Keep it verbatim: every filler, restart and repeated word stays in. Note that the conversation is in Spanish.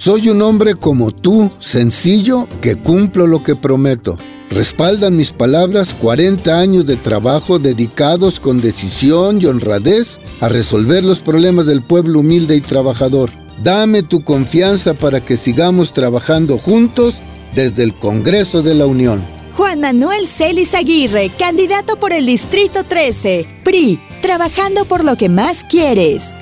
Soy un hombre como tú, sencillo, que cumplo lo que prometo. Respaldan mis palabras cuarenta años de trabajo dedicados con decisión y honradez a resolver los problemas del pueblo humilde y trabajador. Dame tu confianza para que sigamos trabajando juntos desde el Congreso de la Unión. Juan Manuel Celis Aguirre, candidato por el Distrito trece, P R I, trabajando por lo que más quieres.